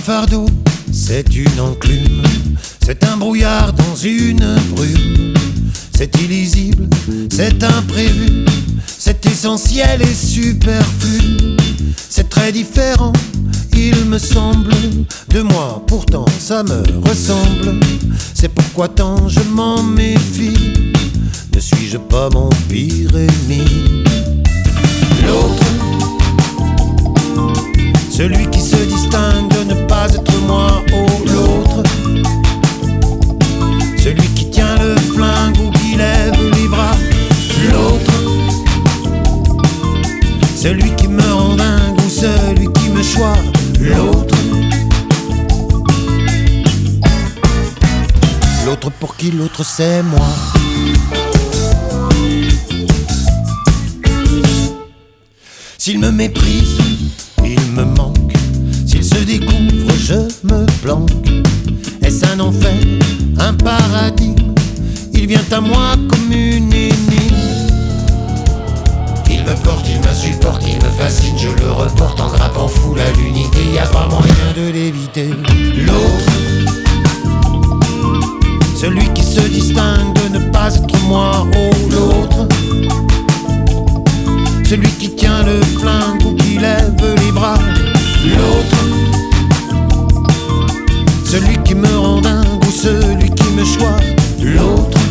fardeau, c'est une enclume, c'est un brouillard dans une brume. C'est illisible, c'est imprévu, c'est essentiel et superflu. C'est très différent, il me semble, de moi, pourtant ça me ressemble. C'est pourquoi tant je m'en méfie, ne suis-je pas mon pire ennemi? L'autre, celui qui se distingue de ne pas être moi. Oh, l'autre, celui qui tient le flingue ou qui lève les bras. L'autre, celui qui me rend dingue ou celui qui me choisit. L'autre, l'autre pour qui l'autre c'est moi. S'il me méprise, il me manque. S'il se découvre, je me planque. Est-ce un enfer, un paradis? Il vient à moi comme une énigme. Il me porte, il m'insupporte, il me fascine. Je le reporte en grappant foule à l'unité. Y a pas moyen de l'éviter. L'autre, celui qui se distingue de ne pas être moi. Oh, l'autre, celui qui tient le flingue ou qui lève les bras. L'autre, celui qui me rend dingue ou celui qui me choisit. L'autre,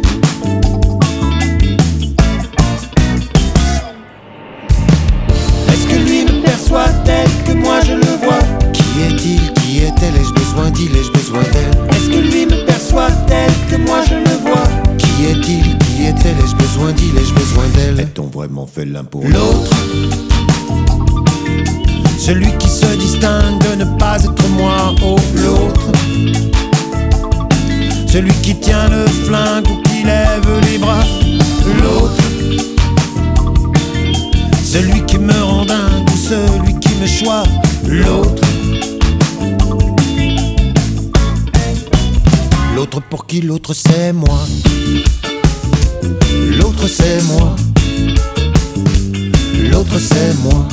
est-ce que lui me perçoit tel que moi je le vois? Qui est-il? Qui est-elle? Ai-je besoin d'il? Ai-je besoin d'elle? Est-ce que lui me perçoit tel que moi je le vois? Qui est-il? Qui est-elle? Ai-je besoin d'il? Ai-je besoin d'elle? Est-on vraiment fait l'un pour l'autre? Celui qui se distingue de ne pas être moi. Oh, l'autre, celui qui tient le flingue ou qui lève les bras. L'autre, celui qui me rend dingue ou celui qui me choisit. L'autre, l'autre pour qui l'autre c'est moi. L'autre c'est moi. L'autre c'est moi.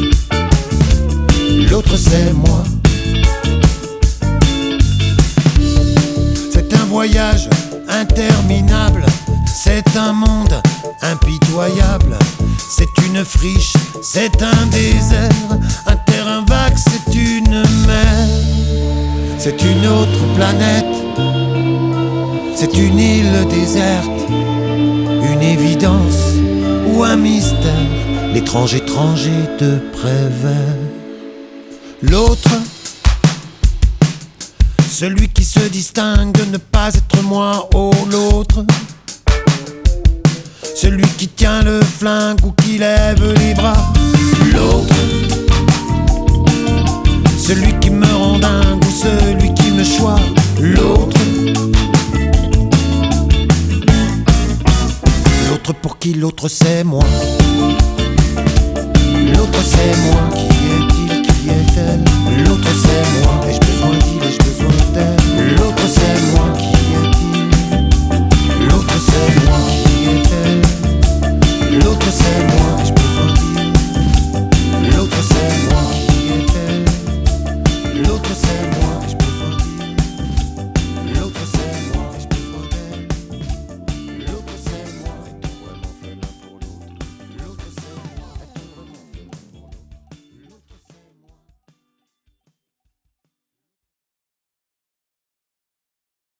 L'autre c'est moi. C'est un voyage interminable, c'est un monde impitoyable. C'est une friche, c'est un désert, un terrain vague, c'est une mer. C'est une autre planète, c'est une île déserte, une évidence ou un mystère, l'étrange étranger te prévert. L'autre, celui qui se distingue de ne pas être moi. Oh, l'autre, celui qui tient le flingue ou qui lève les bras. L'autre, celui qui me rend dingue ou celui qui me choisit. L'autre, l'autre pour qui l'autre c'est moi. L'autre c'est moi. Qui est-il? Qui est-elle? L'autre c'est moi.